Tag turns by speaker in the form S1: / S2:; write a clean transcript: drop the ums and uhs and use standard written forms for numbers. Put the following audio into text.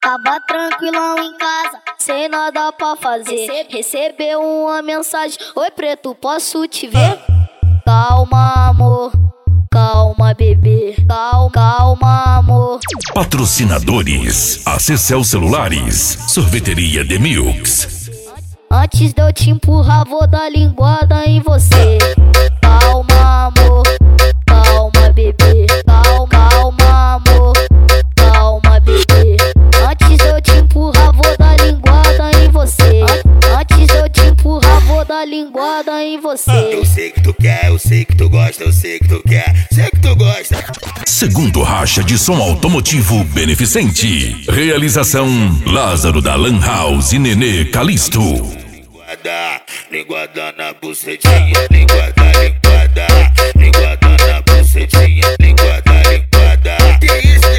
S1: Tava tranquilão em casa, sem nada pra fazer. Recebeu uma mensagem: oi preto, posso te ver? Calma amor, calma bebê, calma amor.
S2: Patrocinadores: Acessel Celulares, Sorveteria The Milks.
S1: Antes de eu te empurrar, vou dar linguada em você. Calma amor, calma bebê, calma amor, calma bebê. Antes de eu te empurrar, vou dar linguada em você. Antes de eu te empurrar, vou dar linguada em você.
S3: Eu sei que tu quer, eu sei que tu gosta, eu sei que tu quer, sei que tu gosta.
S2: Segundo racha de som automotivo beneficente. Realização: Lázaro da Lan House e Nenê Calisto.
S3: Linguada na bucetinha, linguada, linguada, linguada na bucetinha, linguada, linguada. Que isso?